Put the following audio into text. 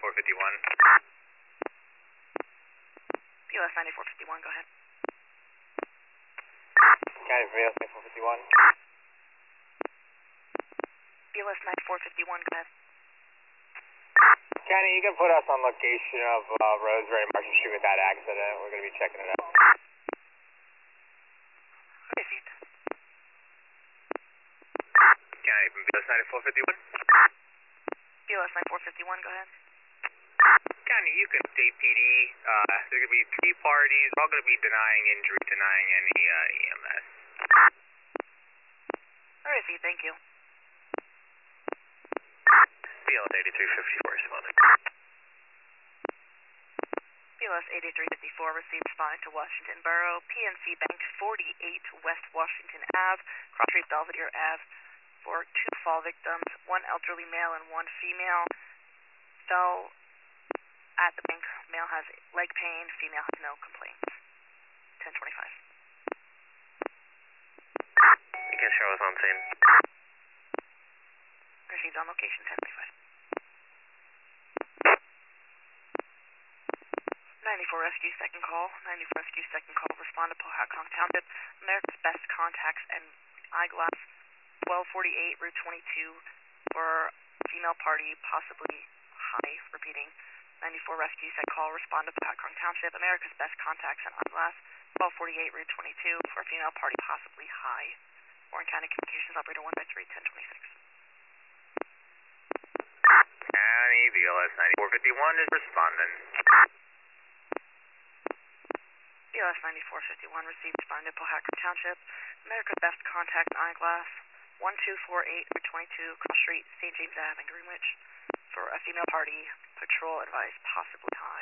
9451. BLS 9451, go ahead. County BLS 9451. BLS 9451, go ahead. County, you can put us on location of Roseberry Marshall Street with that accident. We're going to be checking it out. Received. County from BLS 9451. BLS 9451, go ahead. County, you can update PD. There's going to be 3 parties. They're all going to be denying injury, denying any EMS. Received, thank you. BLS 8354 responding. BLS 8354 received responding to Washington Borough, PNC Bank 48 West Washington Ave, Cross Street Belvedere Ave, for 2 fall victims, 1 elderly male and 1 female. Fell at the bank. Male has leg pain, female has no complaints. 1025. You can show us on scene. Received on location, 1025. 94 Rescue, second call. 94 Rescue, second call. Respond to Pohatcong Township. America's Best Contacts and Eyeglass. 1248 Route 22 for female party, possibly high. Repeating. 94 Rescue, second call. Respond to Pohatcong Township. America's Best Contacts and Eyeglass. 1248 Route 22 for female party, possibly high. Warren County Communications Operator 153, 1026. County BLS 9451 is responding. BLS 9451 received responding to Pohatcong Township. America's Best Contact and Eyeglass. 1248 Route 22 Cross Street, St. James Ave in Greenwich for a female party. Patrol advised possibly high.